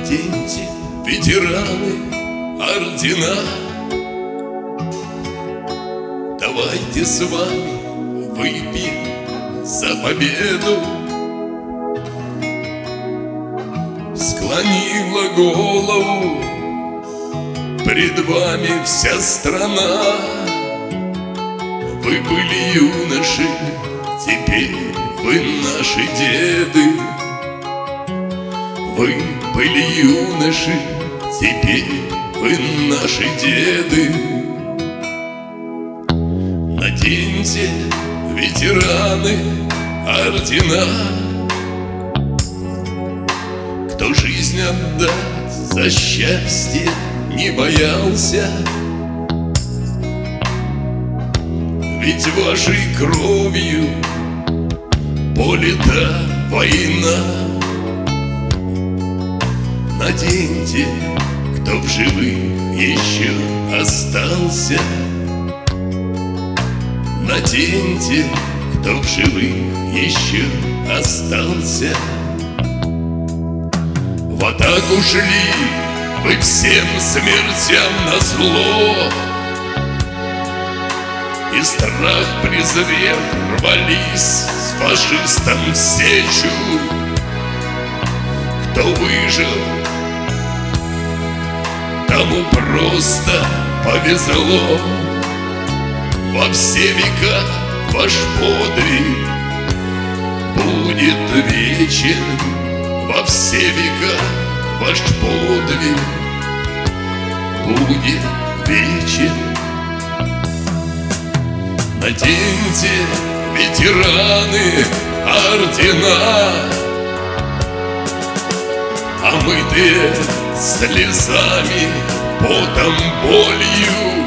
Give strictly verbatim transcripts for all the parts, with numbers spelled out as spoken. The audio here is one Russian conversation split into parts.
Наденьте, ветераны, ордена. Давайте с вами выпьем за победу. Склонила голову пред вами вся страна. Вы были юноши, теперь вы наши деды. Вы были юноши, теперь вы наши деды. Наденьте, ветераны, ордена. Кто жизнь отдать за счастье не боялся, ведь вашей кровью полита война. Наденьте, кто в живых еще остался. Наденьте, кто в живых еще остался. В атаку шли вы всем смертям назло, и страх презрев рвались с фашистом в сечу. Кто выжил, тому просто повезло. Во все века ваш подвиг будет вечен. Во все века ваш подвиг будет вечен. Наденьте, ветераны, ордена, омытые слезами, потом, болью.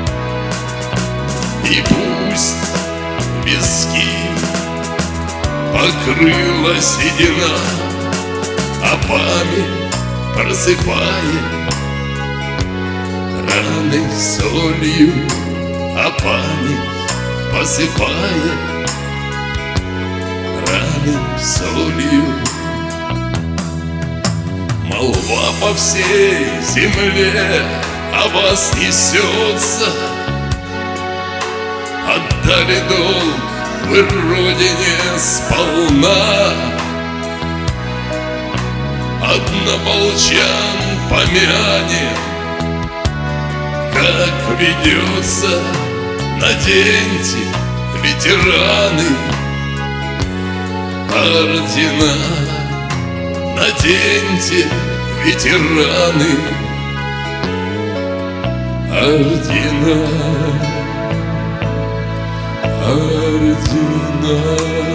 И пусть виски покрыла седина, а память просыпает раны солью, а память посыпает раны солью. Молва по всей земле о вас несется. Отдали долг вы родине сполна. Однополчан помянем, как ведется. Наденьте, ветераны, ордена. Наденьте, ветераны, ордена, ордена.